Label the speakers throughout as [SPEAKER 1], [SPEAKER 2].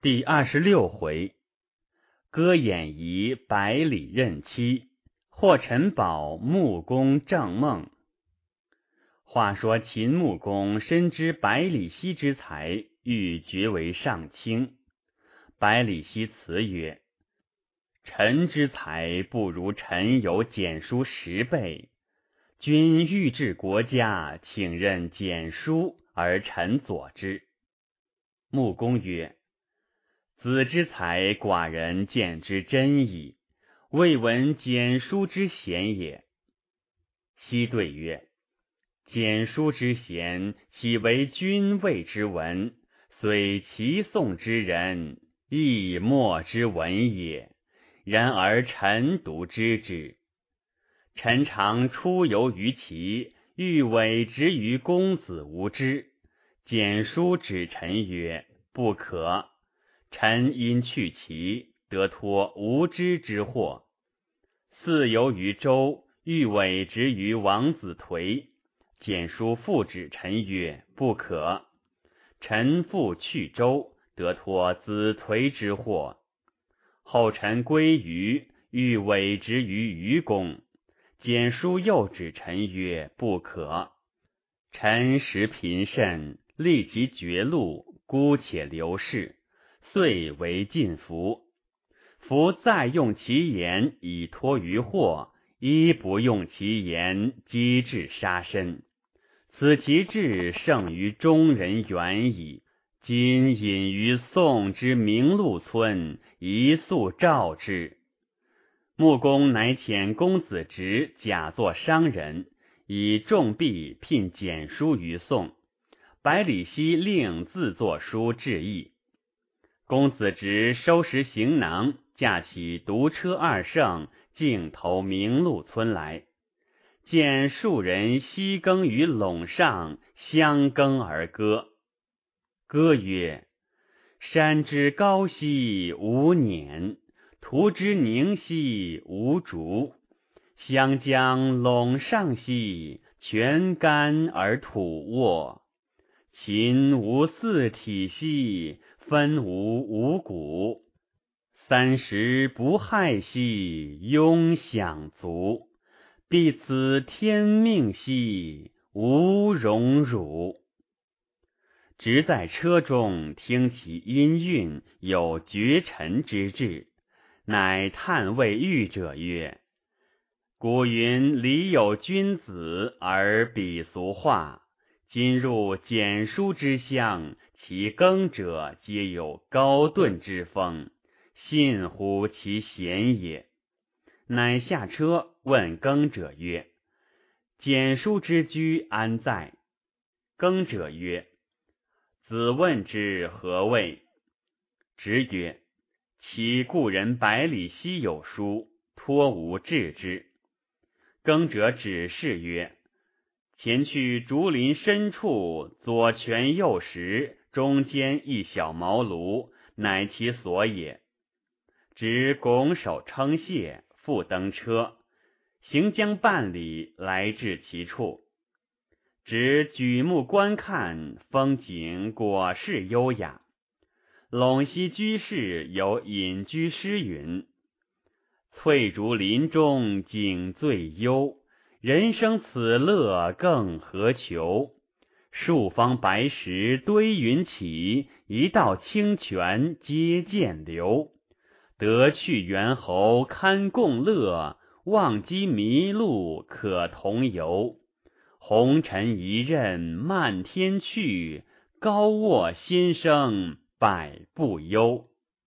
[SPEAKER 1] 第26回，歌演仪百里任期，获陈宝穆公正梦。话说秦穆公深知百里奚之才，欲爵为上卿。百里奚辞曰：臣之才不如臣有简书10倍，君欲治国家，请任简书而臣佐之。穆公曰：子之才，寡人见之真矣，未闻简书之贤也。奚对曰：简书之贤，岂为君谓之闻？虽其宋之人，亦莫之闻也。然而臣独知之。臣常出游于齐，欲委之于公子无知。简书指臣曰：不可。臣因去齐，得脱无知之祸。似游于周，欲委之于王子颓。简书复指臣曰：不可。臣复去周，得脱子颓之祸。后臣归于，欲委之于愚公。简书又指臣曰：不可。臣时贫甚，立其绝路，姑且留世，遂为晋服。夫再用其言以脱于祸，一不用其言，机智杀身。此其志胜于中人远矣。今隐于宋之明禄村，一速召之。穆公乃遣公子直假作商人，以重币聘简书于宋。百里奚令自作书致意。公子直收拾行囊，驾起独车2乘，径投明禄村来。见数人西耕于陇上，相耕而歌。歌曰：山之高兮无辇，图之宁兮无竹。湘江陇上兮，泉干而土沃。秦无四体兮，分无五谷。30不害兮，庸享足。必此天命兮，无荣辱。直在车中听其音韵，有绝尘之志，乃叹谓御者曰：古云礼有君子，而鄙俗化。今入简书之乡，其耕者皆有高顿之风，信乎其贤也。乃下车问耕者曰：简书之居安在？耕者曰：子问之何谓？直曰：其故人百里奚有书，托吾治之。耕者指示曰：前去竹林深处，左权右实，中间一小茅庐，乃其所也。直拱手称谢，复登车，行将半里，来至其处。直举目观看，风景果是优雅。陇西居士有隐居诗云：翠竹林中景最幽，人生此乐更何求。数方白石堆云起，一道清泉接涧流。得去猿猴堪共乐，忘机迷路可同游。红尘一任漫天去，高卧新生百步忧。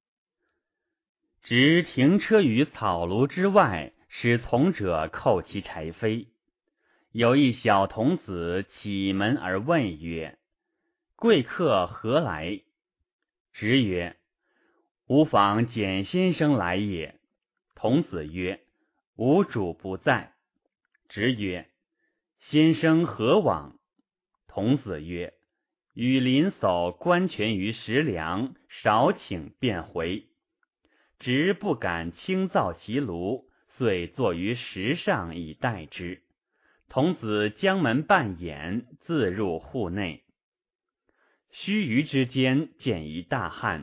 [SPEAKER 1] 直停车于草庐之外，使从者扣其柴扉。有一小童子启门而问曰：贵客何来？直曰：吾访简先生来也。童子曰：吾主不在。直曰：先生何往？童子曰：与邻叟观泉于石梁，少请便回。直不敢轻造其庐，遂坐于石上以待之。童子将门半掩，自入户内。须臾之间，见一大汉，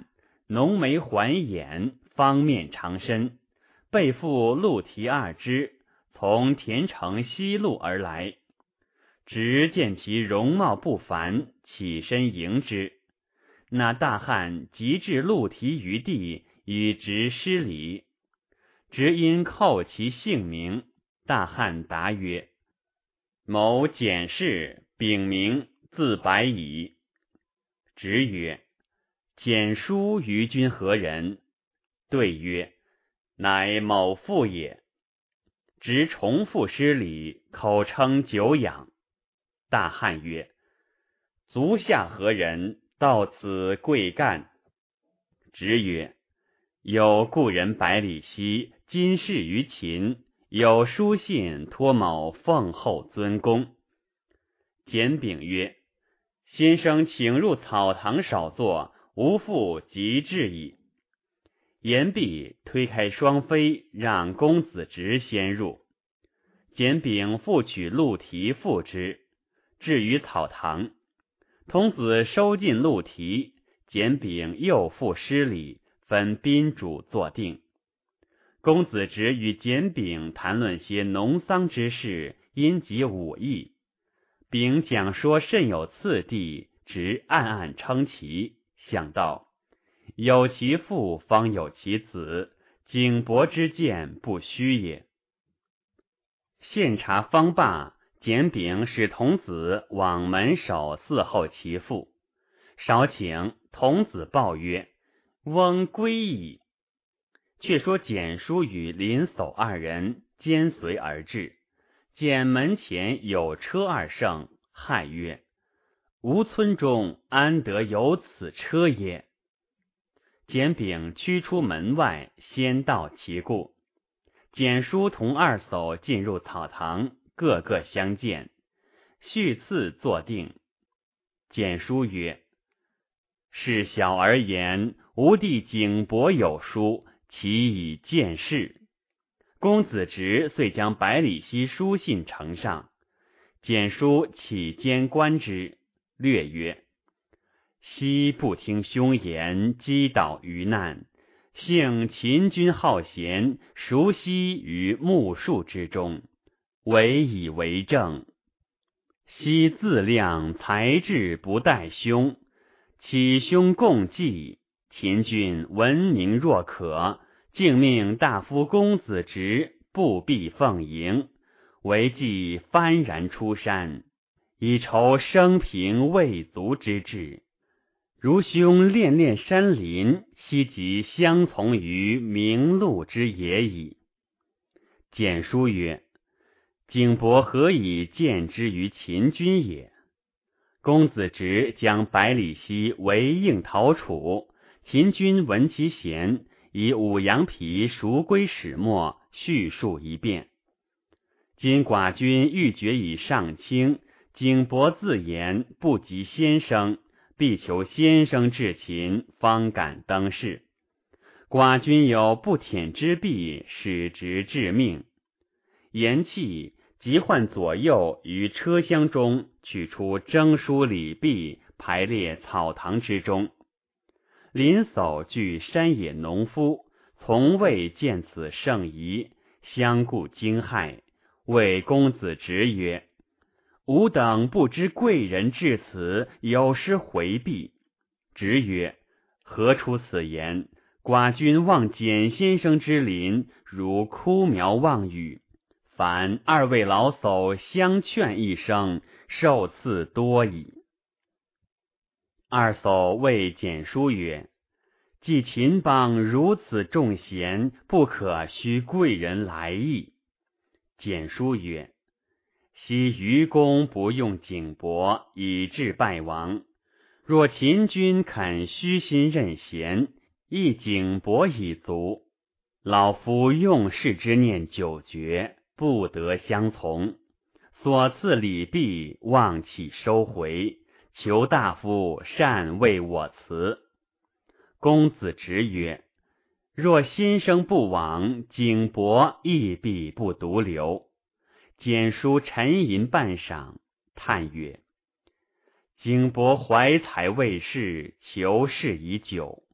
[SPEAKER 1] 浓眉环眼，方面长身，背负鹿蹄2只，从田城西路而来。直见其容貌不凡，起身迎之。那大汉即置鹿蹄于地，与直施礼。直因叩其姓名，大汉答曰：某简氏，丙名，字白乙。直曰：简叔于君何人？对曰：乃某父也。直重复施礼，口称久仰。大汉曰：足下何人？到此贵干。直曰：有故人百里奚今仕于秦，有书信托某奉候尊公。简丙曰：先生请入草堂少坐，吾父即至矣。言毕，推开双扉，让公子直先入。简丙复取鹿蹄付之，至于草堂。童子收进鹿蹄，简丙又复施礼，分宾主坐定。公子直与简丙谈论些农桑之事，因及武艺。丙讲说甚有次第，直暗暗称奇，想到有其父方有其子，景伯之见不虚也。献茶方罢，简丙使童子往门首伺候其父。少请，童子报曰：翁归矣。却说简叔与林叟2人兼随而至，见门前有车2乘，骇曰：吾村中安得有此车耶？简丙驱出门外，先道其故。简叔同2叟进入草堂，个个相见，续次坐定。简叔曰：是小而言，吾弟景伯有书，其以见事。公子直遂将百里奚书信呈上。简叔起肩观之，略曰：奚不听凶言，击倒于难，幸秦君好贤，熟悉于木树之中，委以为政。奚自量才智不待兄，启兄共济，秦君闻名若可，竟命大夫公子直不必奉迎，为计幡然出山，以酬生平未足之志。如兄恋恋山林，奚即相从于明路之野矣。简叔曰：景伯何以见之于秦君也？公子直将百里奚为应讨楚，秦君闻其贤，以五羊皮赎归始末，叙述一遍。今寡君欲决以上卿，景伯自言不及先生，必求先生至秦，方敢登仕。寡君有不舔之弊，使直致命。言讫，即唤左右于车厢中取出征书礼毕，排列草堂之中。林叟具山野农夫，从未见此盛仪，相顾惊骇，谓公子直曰：吾等不知贵人至此，有失回避。直曰：何出此言？寡君望简先生之临，如枯苗望雨，凡2位老叟相劝一声，受赐多矣。2叟谓简叔曰：既秦邦如此重贤，不可须贵人来意。简叔曰：昔愚公不用景伯，以致败亡。若秦君肯虚心任贤，亦景伯已足。老夫用事之念久绝，不得相从，所赐礼毕，望其收回，求大夫善为我辞。公子直曰：若先生不往，景伯亦必不独留。简叔沉吟半晌，叹曰：景伯怀才未仕，求仕已久，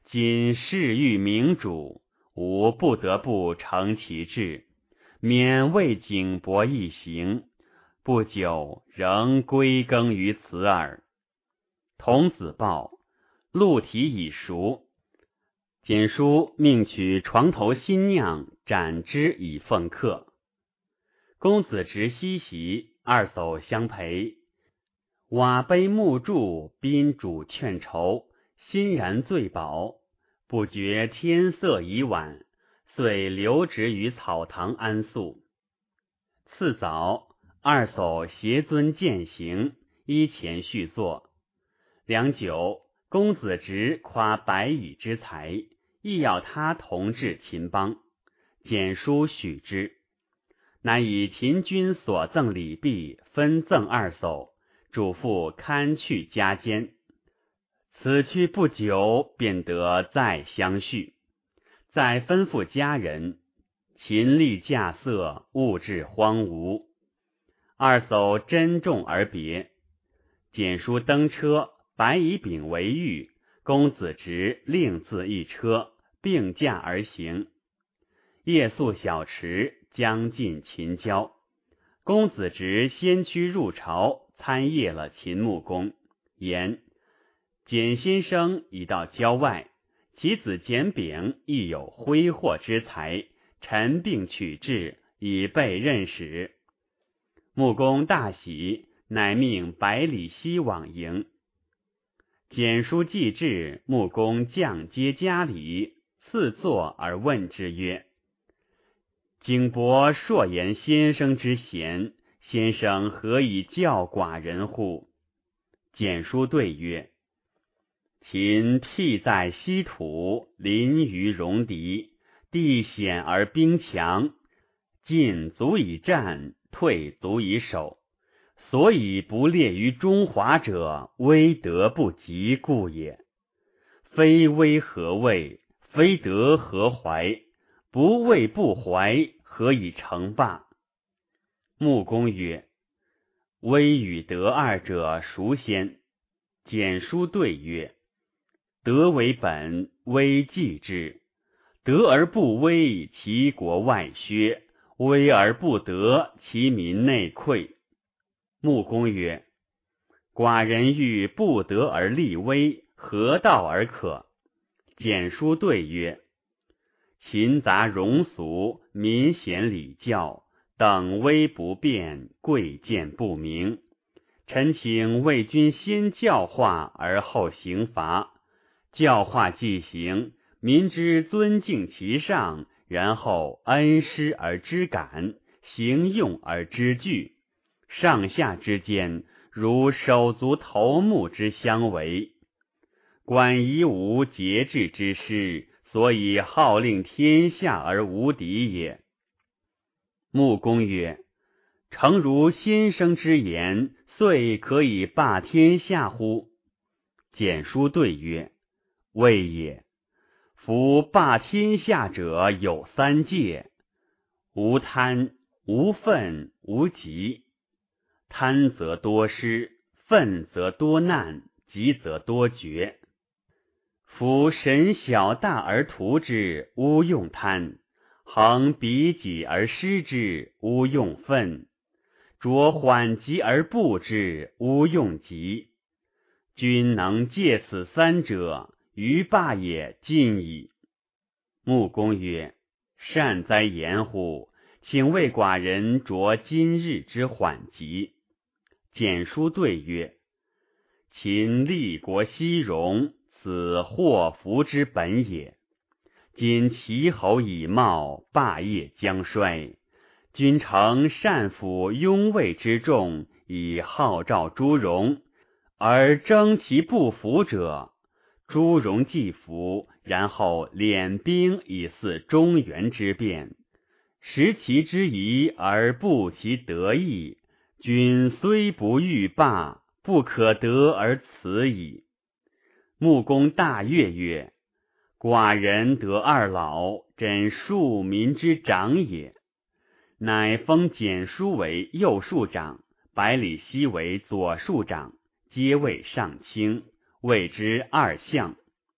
[SPEAKER 1] 今事欲明主，吾不得不成其志，免为景伯一行，不久仍归耕于此耳。童子报，陆体已熟。简书命取床头新酿，斩之以奉客。公子执西席，二叟相陪。瓦杯木柱，宾主劝酬，欣然醉饱。不觉天色已晚，遂留职于草堂安宿。次早，二叟携尊饯行，依前续坐。良久，公子直夸白蚁之才，亦要他同治秦邦。简书许之，乃以秦军所赠礼币分赠二叟，嘱咐看去加监。此去不久，便得再相续。再吩咐家人，秦吏驾色，物至荒芜。二叟珍重而别。简书登车，白乙丙为御，公子直另自一车，并驾而行。夜宿小池，将近秦郊。公子直先驱入朝，参谒了秦穆公，言简先生已到郊外，其子简丙亦有挥霍之才，臣并取至，以备任使。穆公大喜，乃命百里奚往迎。简书既至，穆公降阶加礼，赐坐而问之曰：景伯硕言先生之贤，先生何以教寡人乎？简书对曰：秦辟在稀土，临于戎狄，地险而兵强，进足以战，退足以守，所以不列于中华者，威德不及故也。非威何畏？非德何怀？不畏不怀，何以成霸？穆公曰：威与德二者孰先？简书对曰：德为本，威继之。德而不威，其国外削；威而不德，其民内溃。穆公曰：寡人欲不德而立威，何道而可？简书对曰：秦杂庸俗，民贤礼教，等威不变，贵贱不明。臣请为君先教化，而后刑罚。教化既行，民之尊敬其上，然后恩师而知感，行用而知据。上下之间，如手足头目之相为。管夷吾节制之师，所以号令天下而无敌也。穆公曰：诚如先生之言，遂可以霸天下乎？简书对曰：未也。夫霸天下者有三戒：无贪，无愤，无急。贪则多失，愤则多难，急则多绝。夫神小大而图之，勿用贪；恒比己而失之，勿用愤；着缓急而不之，勿用急。君能戒此三者，于霸也尽矣。穆公曰：善哉言乎！请为寡人着今日之缓急。简书对曰：秦立国西戎，此祸福之本也。今齐侯以茂，霸业将衰。君诚善抚雍卫之众，以号召诸戎，而争其不服者，诸戎既服，然后敛兵以俟中原之变，食其之宜而不其得意，君虽不欲霸，不可得而辞矣。穆公大悦曰：寡人得二老，真庶民之长也。乃封简书为右庶长，百里奚为左庶长，皆谓上卿，谓之二相。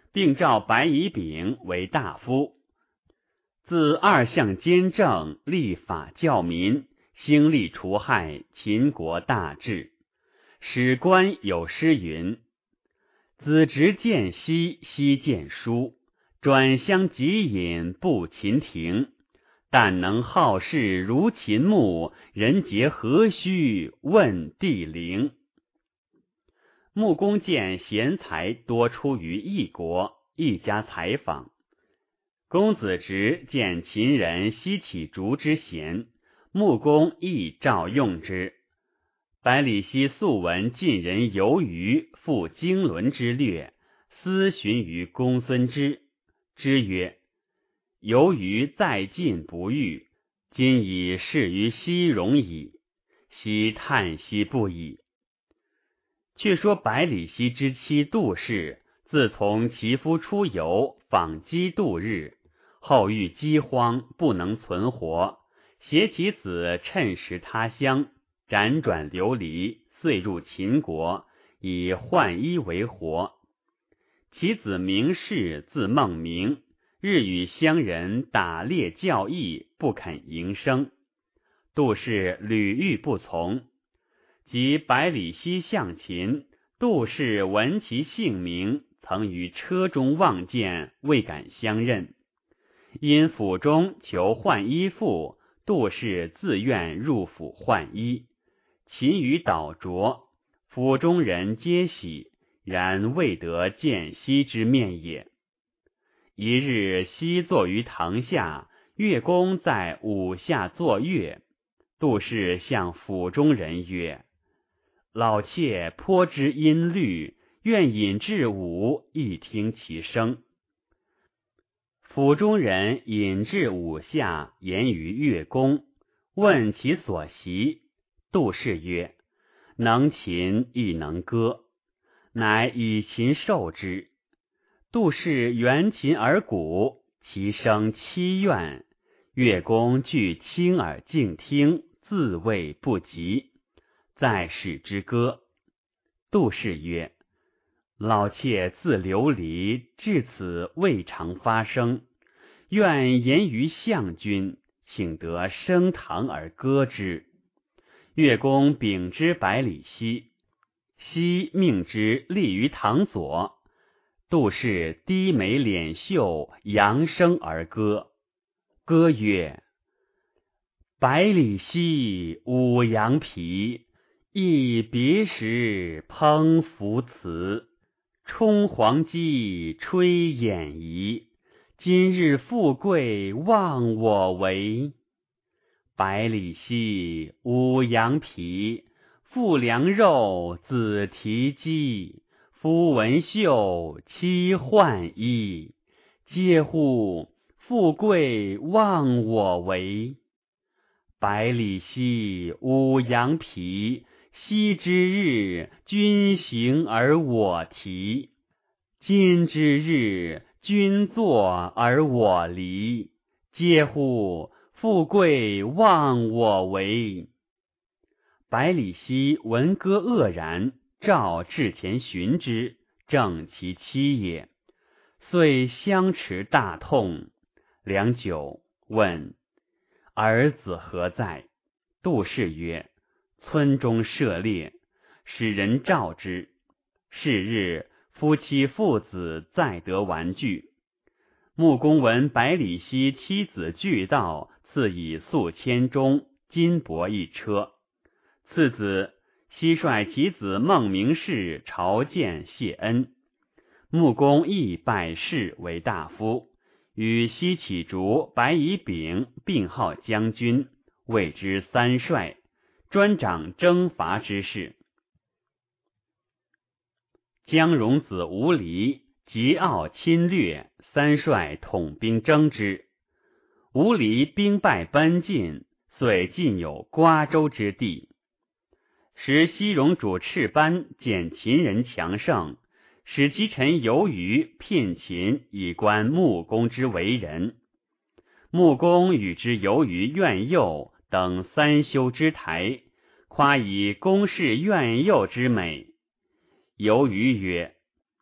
[SPEAKER 1] 并召白乙丙为大夫。自二相兼正，立法教民，兴利除害，秦国大治。史官有诗云：子侄见兮兮见书，转相即饮不秦庭。但能好事如秦牧，人杰何须问帝陵。穆公见贤才多出于异国，一家采访。公子直见秦人西起竹之贤，穆公亦召用之。百里奚素闻晋人游于复经纶之略，思询于公孙之，之曰：游于在晋不遇，今已事于西戎矣。奚叹息不已。却说百里奚之妻杜氏，自从其夫出游，访饥度日，后遇饥荒，不能存活，携其子趁时他乡，辗转流离，遂入秦国，以浣衣为活。其子名士，字孟明，日与乡人打猎教义，不肯营生。杜氏屡欲不从，及百里奚向秦，杜氏闻其姓名，曾于车中望见，未敢相认。因府中求换衣妇，杜氏自愿入府换衣。秦语导拙，府中人皆喜，然未得见奚之面也。一日，奚坐于堂下，乐公在舞下作乐。杜氏向府中人曰：老妾颇知音律，愿引至舞，亦听其声。府中人引至舞下，言于乐公，问其所习。杜氏曰：能琴亦能歌，乃以琴授之。杜氏援琴而鼓，其声凄怨，乐公具亲耳静听，自谓不及，再使之歌。杜氏曰：老妾自流离，至此未尝发声，愿言于相君，请得升堂而歌之。乐公禀之百里奚，奚命之立于堂左。杜氏低眉敛袖，扬声而歌。歌曰：百里奚舞羊皮，忆别时烹麸词。冲黄鸡，吹眼夷，今日富贵忘我为。百里奚舞羊皮，父良肉，子啼鸡。夫闻袖，妻浣衣，嗟乎！富贵忘我为。百里奚舞羊皮，昔之日，君行而我啼。今之日，君坐而我离。嗟乎！富贵忘我为。百里奚闻歌愕然，召至前寻之，正其妻也。遂相持大痛。良久，问儿子何在？杜氏曰：村中射猎，使人召之。是日，夫妻父子再得玩具。穆公闻百里奚妻子俱到，赐以素铅钟、金帛一车。次子，奚率其子孟明氏朝见谢恩。穆公亦拜氏为大夫，与奚起竹、白乙丙并号将军，谓之三帅，专掌征伐之事。姜戎子无离桀骜侵略，三帅统兵征之。无离兵败奔进，遂尽有瓜州之地。时西戎主赤班见秦人强盛，使其臣游于聘秦以观穆公之为人。穆公与之游于苑囿，等三修之台，夸以公事苑囿之美。游于曰：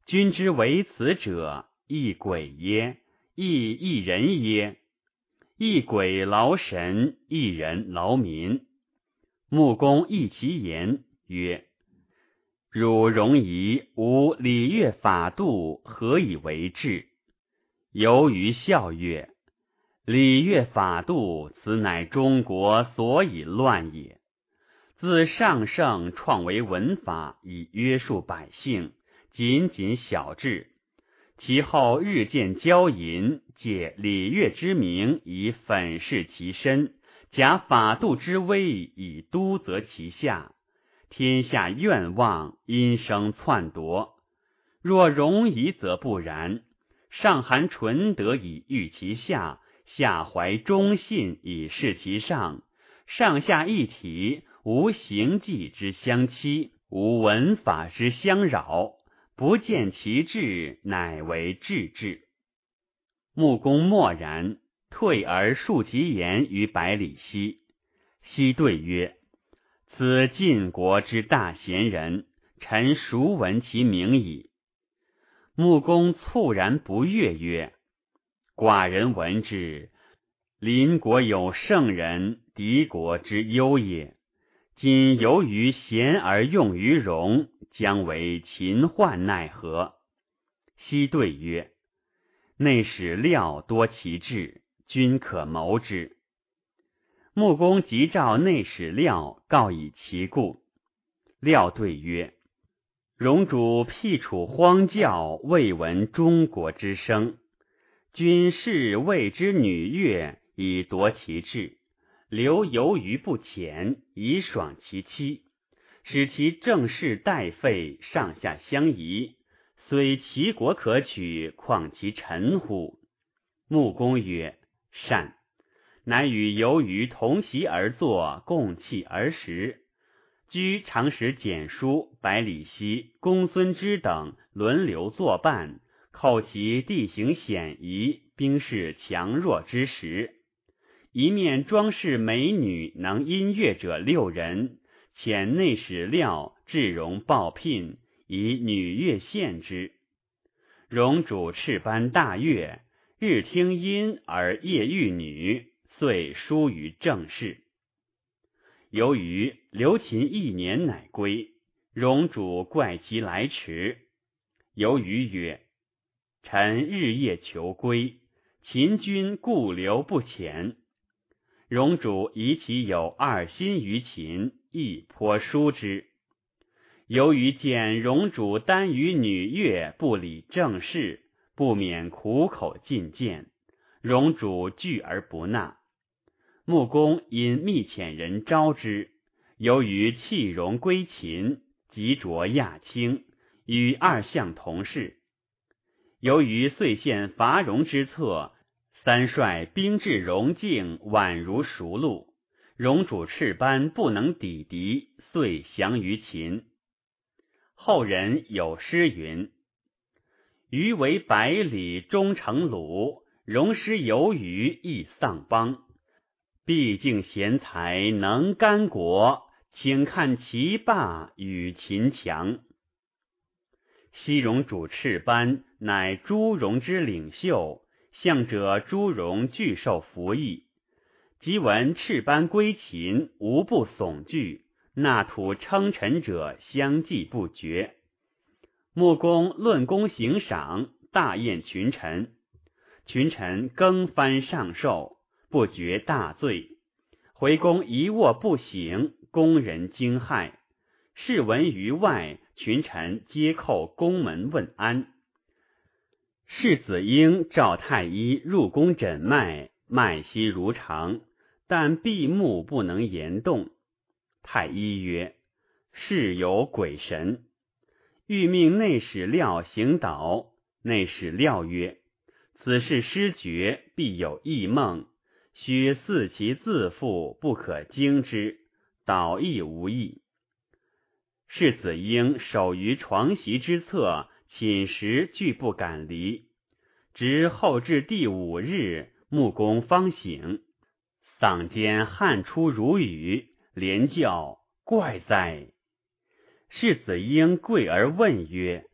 [SPEAKER 1] 君之为此者，亦鬼耶？亦一人耶？一鬼劳神，一人劳民。穆公议其言曰：汝容夷无礼乐法度，何以为治？由于笑曰：礼乐法度，此乃中国所以乱也。自上圣创为文法，以约束百姓，仅仅小治。其后日渐骄淫，借礼乐之名以粉饰其身，假法度之威以督责其下。天下愿望，因生篡夺。若容夷则不然，上含纯德以御其下，下怀忠信以示其上，上下一体，无形迹之相欺，无文法之相扰，不见其志，乃为治治。穆公默然，退而述其言于百里奚。奚对曰：此晋国之大贤人，臣孰闻其名矣？穆公猝然不悦曰：寡人闻之，邻国有圣人，敌国之忧也。今由于贤而用于戎，将为秦患奈何？奚对曰：内史料多其志，君可谋之。穆公即召内史料，告以其故。料对曰：戎主辟处荒教，未闻中国之声。君视谓之女乐，以夺其志，留游于不前，以爽其妻，使其政事待废，上下相宜。虽齐国可取，况其臣乎？穆公曰：善。乃与游于同席而坐，共器而食。居常使简书、百里奚、公孙支等轮流作伴，扣其地形险夷，兵势强弱之时。一面装饰美女能音乐者6人，遣内史料至戎报聘，以女乐献之。戎主赤班大乐，日听音而夜遇女，遂疏于政事。由于留秦1年乃归，戎主怪其来迟。由于曰：臣日夜求归，秦军故留不遣。戎主疑其有2心于秦，亦颇疏之。由于见戎主耽于女乐，不理政事，不免苦口进谏，戎主拒而不纳。穆公因密遣人招之，由于弃戎归秦，即着亚卿，与2相同事。由于遂献伐戎之策，3率兵至戎境，宛如熟路。戎主赤班不能抵敌，遂降于秦。后人有诗云：余为百里终成鲁，戎师由于亦丧邦。毕竟贤才能干国，请看其霸与秦强。西戎主赤班乃诸戎之领袖，向者诸戎俱受服役。即闻赤班归秦，无不悚惧，纳土称臣者相继不绝。穆公论功行赏，大宴群臣。群臣更翻上寿，不觉大醉。回宫一卧不醒，宫人惊骇。事闻于外，群臣皆叩宫门问安。世子婴召太医入宫诊脉，脉息如常，但闭目不能言动。太医曰：事有鬼神。欲命内史料行导。内史料曰：此事失觉，必有异梦，须似其自负，不可惊之，导亦无益。世子婴守于床席之侧，寝食俱不敢离。直后至第5日，穆公方醒，嗓间汗出如雨，连叫怪哉！世子婴跪而问曰：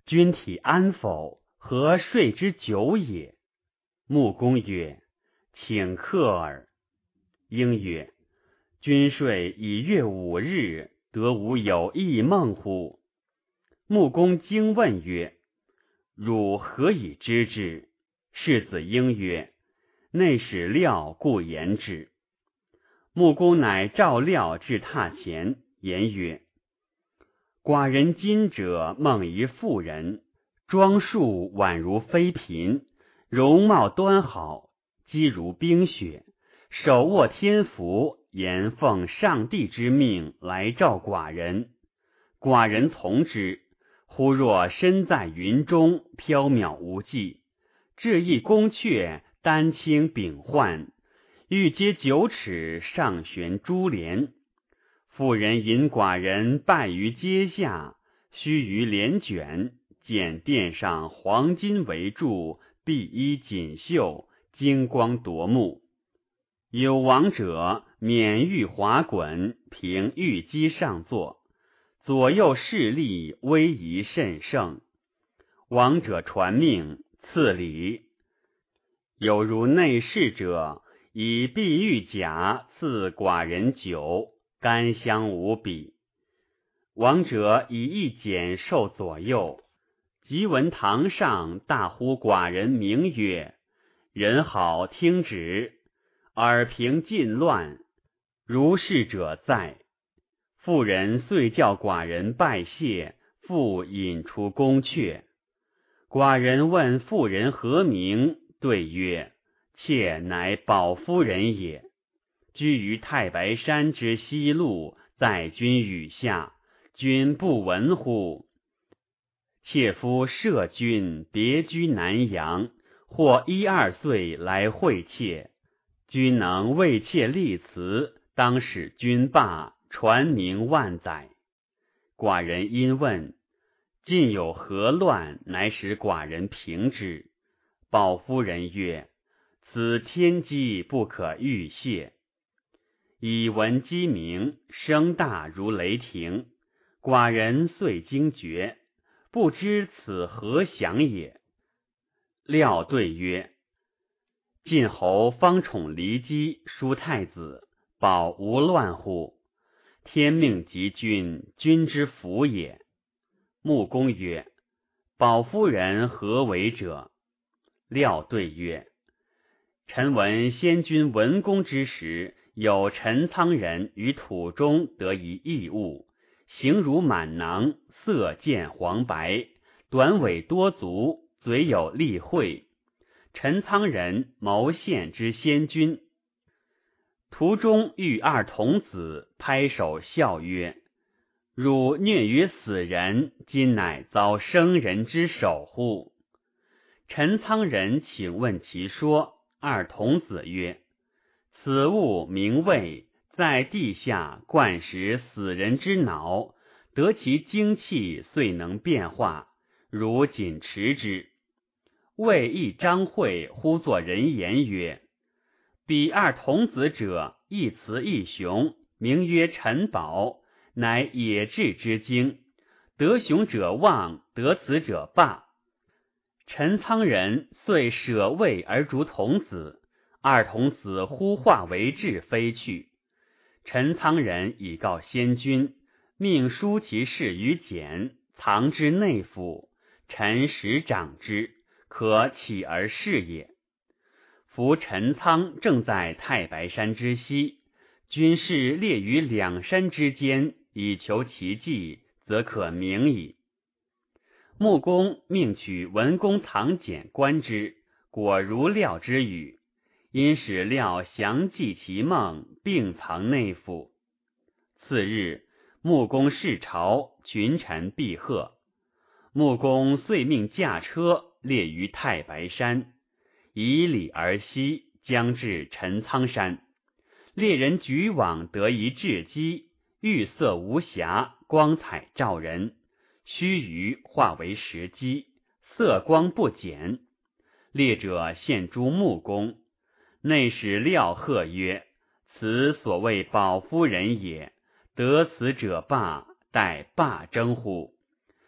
[SPEAKER 1] 君体安否？何睡之久也？穆公曰：请客耳。婴曰：君睡以月5日，得无有异梦乎？穆公惊问曰：汝何以知之？世子婴曰：内史料故言之。穆公乃召料至榻前，言曰：寡人今者梦一妇人，装束宛如妃嫔，容貌端好，肌如冰雪，手握天符，言奉上帝之命来召寡人。寡人从之，忽若身在云中，缥缈无际，至一宫阙，丹青秉焕，玉阶9尺，上悬珠帘。妇人引寡人拜于阶下，须臾帘卷，见殿上黄金围柱，碧衣锦绣，金光夺目。有王者免玉滑滚，凭玉机上坐，左右侍立，威仪甚盛。王者传命，赐礼。有如内侍者，以碧玉甲赐寡人酒，甘香无比。王者以一简授左右，即闻堂上大呼寡人名曰：人好听旨，尔平尽乱，如是者在。妇人遂叫寡人拜谢，复引出宫阙。寡人问妇人何名，对曰：妾乃宝夫人也，居于太白山之西麓，在君雨下，君不闻乎？妾夫摄君别居南阳，或1、2岁来会妾，君能为妾立辞，当使君罢，传名万载。寡人因问近有何乱，乃使寡人平之。宝夫人曰：此天机不可预泄。以闻鸡鸣，声大如雷霆，寡人遂惊觉，不知此何响也。料对曰：晋侯方宠骊姬，叔太子，保无乱乎？天命及君，君之福也。穆公曰：保夫人何为者？料对曰：臣闻先君文公之时，有陈仓人于土中得一异物，形如满囊，色见黄白，短尾多足，嘴有利喙。陈仓人谋献之先君。途中遇2童子，拍手笑曰：汝虐于死人，今乃遭生人之手乎？陈仓人请问其说。2童子曰：此物名胃，在地下灌食死人之脑，得其精气，遂能变化，汝仅持之。胃亦张会，呼作人言曰：彼2童子者，一雌一雄，名曰陈宝，乃野雉之精，得雄者旺，得雌者霸。陈仓人遂舍位而逐童子，2童子忽化为雉飞去。陈仓人以告先君，命书其事于简，藏之内府，臣实掌之，可起而事也。夫陈仓正在太白山之西，军士列于2山之间，以求其迹，则可明矣。穆公命取文公藏简观之，果如料之语，因使料详记其梦，并藏内府。次日，穆公视朝，群臣毕贺。穆公遂命驾车，列于太白山，以里而西，将至陈仓山。猎人举网得一雉鸡，玉色无瑕，光彩照人，须臾化为石鸡，色光不减。猎者献诸穆公，内史料贺曰：此所谓保夫人也，得此者霸，待霸争乎？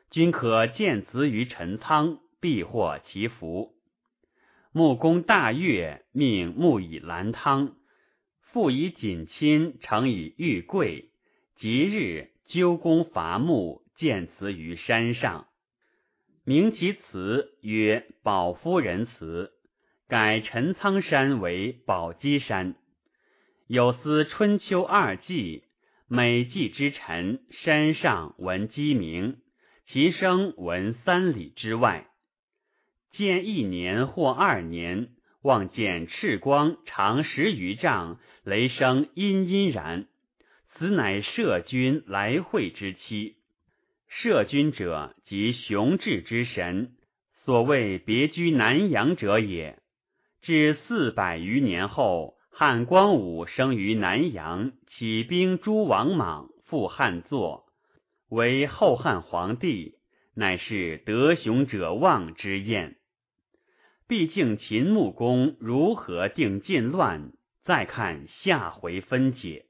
[SPEAKER 1] 君可见子于陈仓，必获其福。穆公大悦，命穆以兰汤，父以锦衾，承以玉桂。即日纠公伐穆，建祠于山上，名其祠曰保夫人祠，改陈仓山为宝鸡山。有司春秋2季，每季之晨，山上闻鸡鸣，其声闻3里之外。见1年或2年，望见赤光长10余丈，雷声殷殷然。此乃射君来会之期。射君者，即雄志之神，所谓别居南阳者也。至400余年后，汉光武生于南阳，起兵诛王莽，复汉祚，为后汉皇帝，乃是得雄者望之宴。毕竟秦穆公如何定晋乱，再看下回分解。